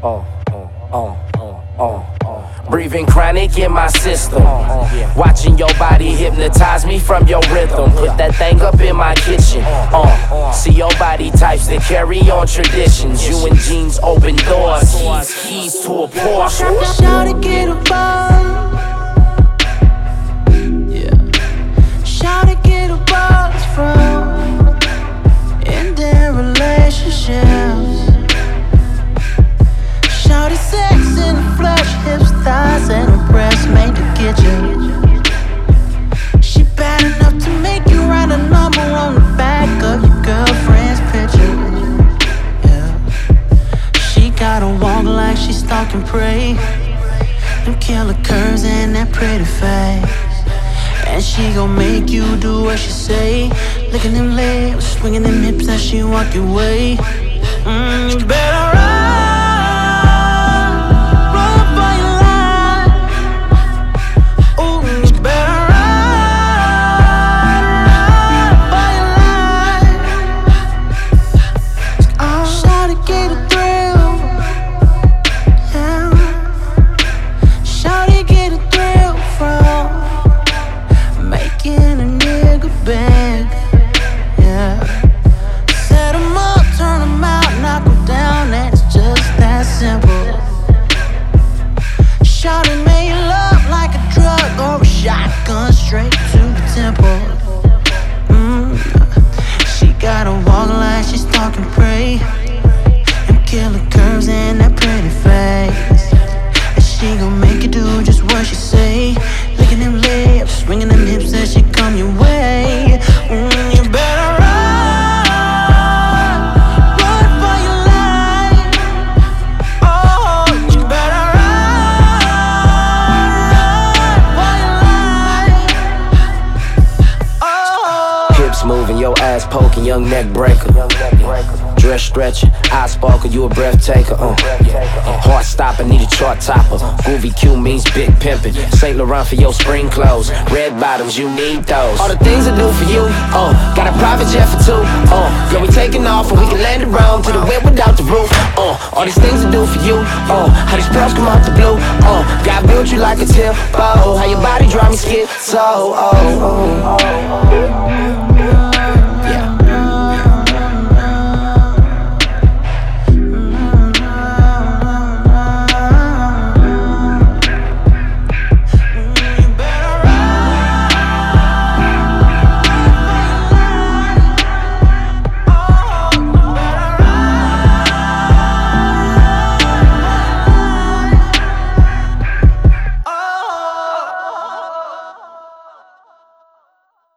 Breathing chronic in my system. Watching your body hypnotize me from your rhythm. Put that thing up in my kitchen. See your body types that carry on traditions. You and jeans open doors. Keys to a Porsche. Shout to get a buzz. Yeah. Shout to get a buzz from in their relationships. Shout it sex in the flesh, hips, thighs, and her breasts made to get you. She bad enough to make you write a number on the back of your girlfriend's picture. Yeah. She gotta walk like she's stalking prey. Them killer curves and that pretty face. And she gon' make you do what she say. Licking them legs, swinging them hips as she walk your way. You better run. Moving, your ass poking, young neck breaker. Dress stretching, eyes sparkle, you a breath taker. Heart stopper, need a chart topper. Groovy Q means big pimpin'. Saint Laurent for your spring clothes. Red bottoms, you need those. All the things I do for you, got a private jet for two. Girl, we taking off and we can land around to the wind without the roof. All these things I do for you, how these pearls come out the blue. God built you like a tempo, how your body drive me schizo.